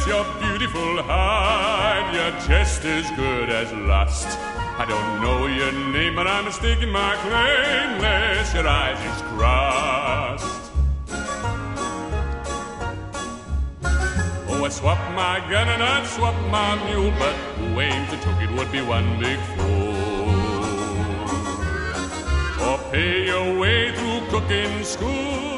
your beautiful hide. You're just as good as lost. I don't know your name, but I'm mistaking my claim, unless your eyes is crossed. Oh, I'd swap my gun and I'd swap my mule, but who aims and took it would be one big fool. Or pay your way through cooking school.